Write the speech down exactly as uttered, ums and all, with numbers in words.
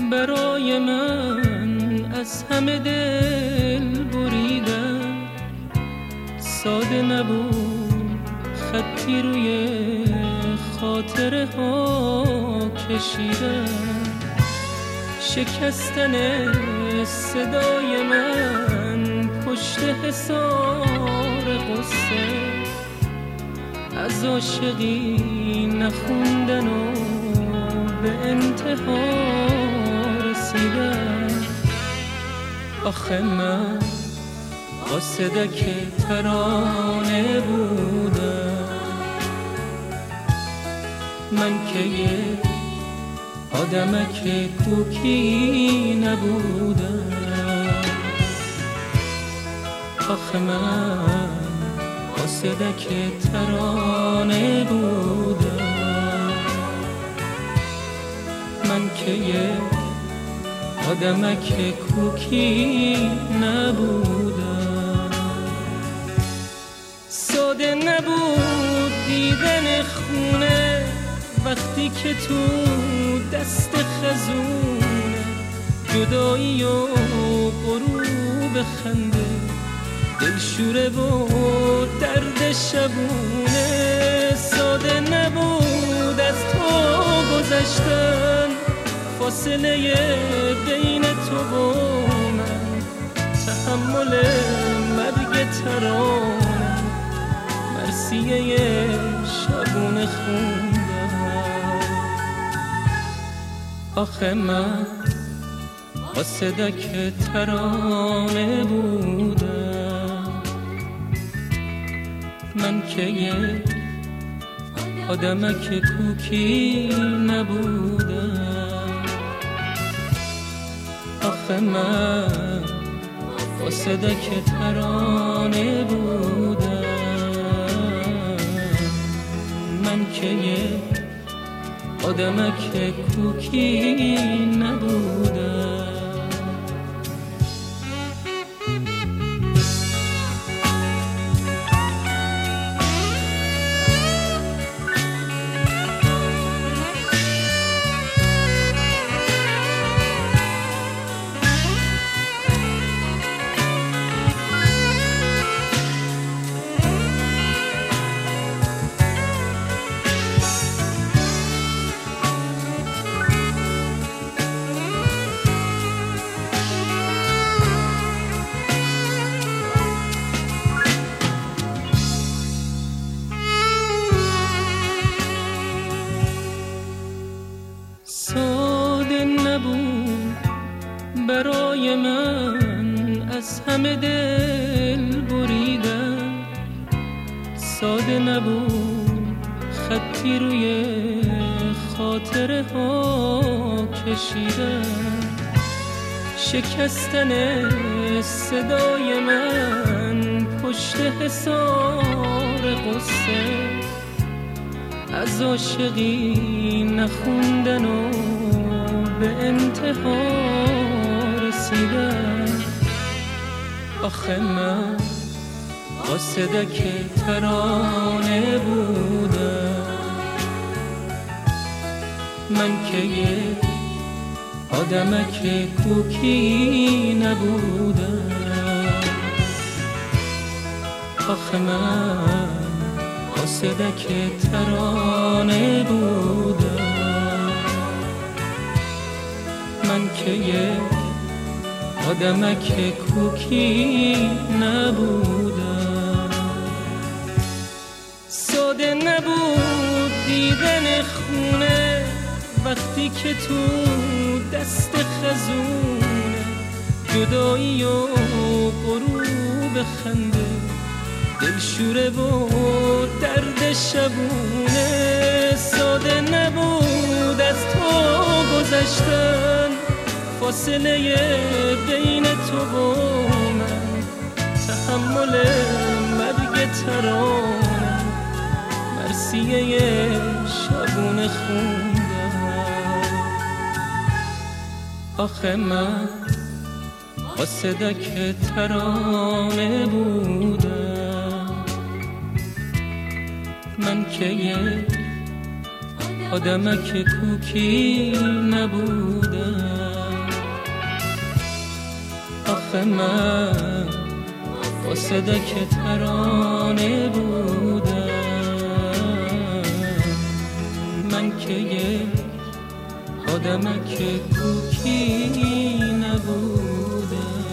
برای من از همه دل بریدم، ساده نبود خطی روی خاطره ها کشیدم. شکستن صدای من پشت حصار قصه، از عاشقی نخوندن و به انتها رسیدم. آخه من قاصدک ترانه بودم، من که یک آدمک کوکی نبودم. آخه من قاصدک ترانه بودم، من که یک آدمک کوکی نبودم. ساده نبود دیدن خونه وقتی که تو دست خزونه، جدایی و غروب خنده، دلشوره و درد شبونه. ساده نبود از تو گذشتن، فاصله بین تو و من، تحمل مرگ ترانه، مرثیه شبونه خوندم. آخه من قاصدک ترانه بودم، من که یک آدمک کوکی نبودم. آخه من قاصدک ترانه بودم، من که یک آدمک کوکی نبودم. ساده نبود برای من از همه دل بریدم، ساده نبود خطی روی خاطره ها کشیدم. شکستن صدای من پشت حصار قصه، از عاشقی نخوندن و به انتها رسیدم. آخه من قاصدک ترانه بودم، من که یک آدمک کوکی نبودم. آخه من قاصدک ترانه بودم، من که یک آدمک کوکی نبودم. ساده نبود دیدن خونه وقتی که تو دست خزونه، جدایی و غروب خنده، دلشوره و درد شبونه. ساده نبود از تو گذشتن، فاصله بین تو و من، تحمل مرگ ترانه، مرثیه شبونه خوندم. آخه من قاصدک ترانه بودم، من که یک آدمک کوکی نبودم. آخه من با صدک ترانه بودم، من که یک آدمک کوکی نبودم.